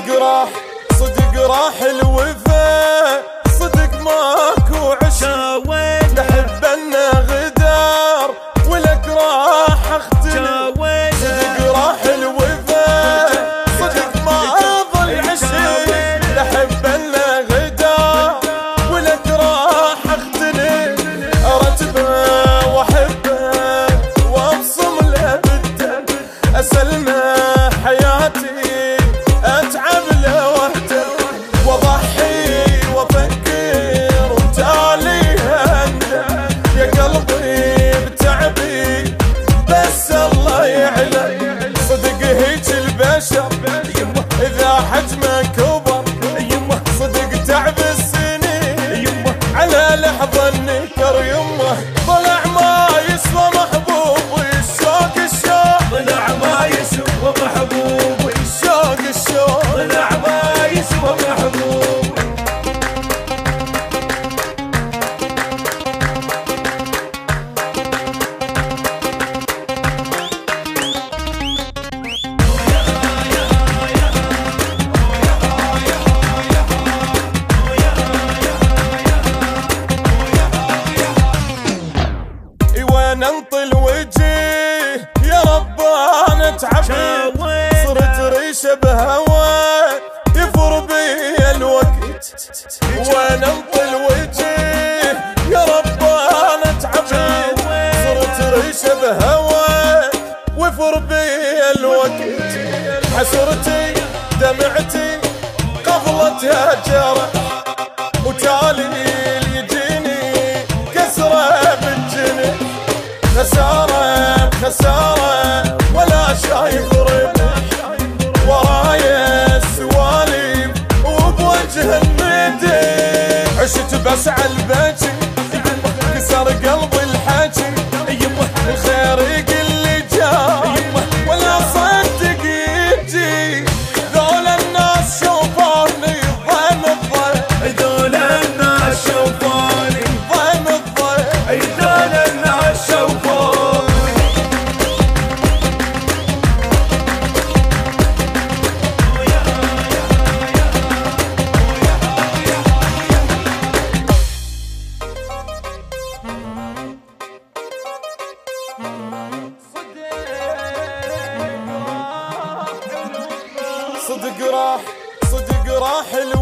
صدق راح الوفا، صدق ماكو عشق، نحب لنا غدار ولك راح اختلف. صدق راح الوفا، صدق ما ظل عشق، نحب لنا غدار ولك راح اختلف. ارتبه واحبه وابصم له بالدم، اسلمه حياتي اتعب له وحده، واضحي وافكر وتاليها اندم. يا قلبي بتعبي بس الله يعلم، صدق هيج البشر اذا حجمه كبر، صدق تعب السنين على لحظه النكر. يمه طلع ما يسوى محبوب، الشوق الشوق طلع ما يسوى محبوب، الشوق الشوق طلع ما يسوى محبوب. وين انطل وجيه يا رب انا تعبت، صرت ريشه بهواك يفر بي الوقت. وين انطل وجيه يا رب انا تعبت، صرت ريشه بهواك ويفر بي الوقت. حسرتي دمعتي قفلتها جرح، وتالي يجيني كسره بالجنح. خسارة بخسارة ولا شايف ربح، ورايا السواليف وبوجه الندم. عشت بسعى البكي كسر قلبي الحكي، الخير يقل لي جاي ولا صدق يجي. ذول الناس شوفوني ضيم الضيم، ذول الناس شوفوني ضيم الضيم، ذول الناس شوفوني. صدق راح